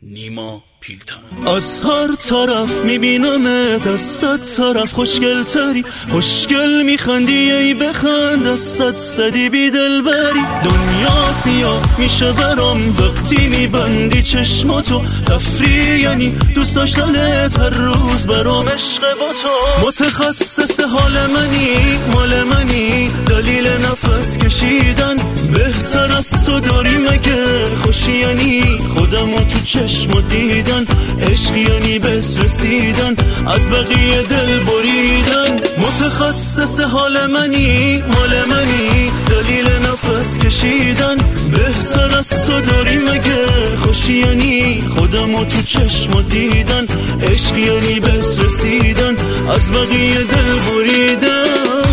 نیما پیلتن. از هر طرف میبینمت، از 100 طرف خوشگل تری، خوشگل میخندی ای بخند، از 100 بی دل بری. دنیا سیاه میشه برام وقتی میبندی چشماتو، تفریح یعنی دوست داشتنت هر روز برام عشق با تو. متخصص حال منی مال منی، دلیل نفس کشیدن بهتر از تو داری مگه؟ خوشی یعنی خودمو تو چشم دیدن، عشق یعنی بهت رسیدن، از بقیه دل بریدن. متخصص حال منی مال منی، دلیل نفس کشیدن بهتر از تو داری مگه؟ خوشی یعنی خودمو تو چشم دیدن، عشق یعنی بهت رسیدن، از بقیه دل بریدن.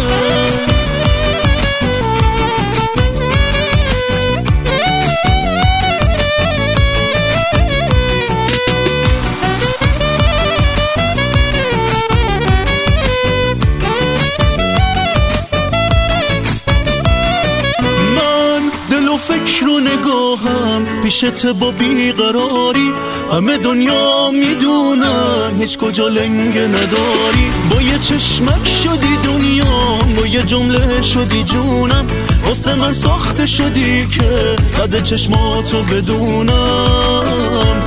فکر و نگاهم پیشت با بیقراری، همه دنیا میدونن هیچ کجا لنگ نداری. با یه چشمک شدی دنیا، با یه جمله شدی جونم، واسه من ساخته شدی که قدر چشماتو بدونم.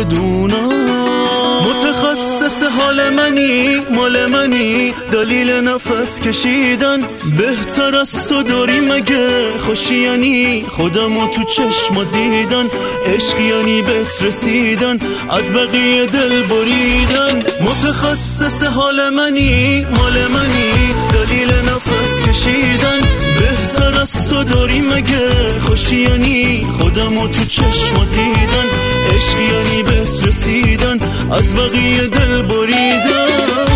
متخصص حال منی مال منی، دلیل نفس کشیدن بهتر از تو داری مگه؟ خوشی یعنی خودمو تو چشم دیدن، عشق یعنی بهت رسیدن، از بقیه دل بریدن. متخصص حال منی مال منی، دلیل نفس کشیدن بهتر از تو داری مگه؟ خوشی یعنی خودمو تو چشم دیدن، عشق یعنی بهت رسیدن، از بقیه دل بریدن.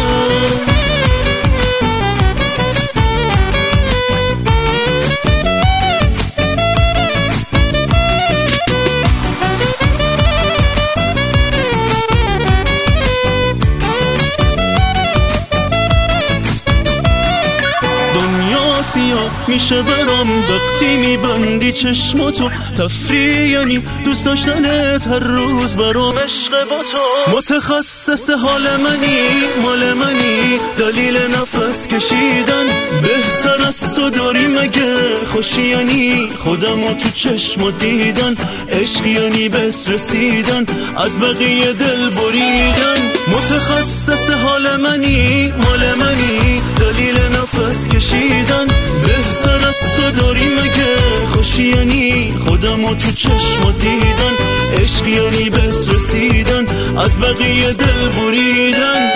سیاه میشه برام وقتی میبندی چشماتو، تفریح یعنی دوست داشتنت هر روز برام عشق با تو. متخصص حال منی مال منی، دلیل نفس کشیدن بهتر از تو داری مگه؟ خوشی یعنی خودمو تو چشم دیدن، عشق یعنی بهت رسیدن، از بقیه دل بریدن. متخصص حال منی مال منی، دلیل نفس کشیدن بهتر از تو داری مگه؟ خوشی یعنی خودمو تو چشم دیدن، عشق یعنی بهت رسیدن، از بقیه دل بریدن.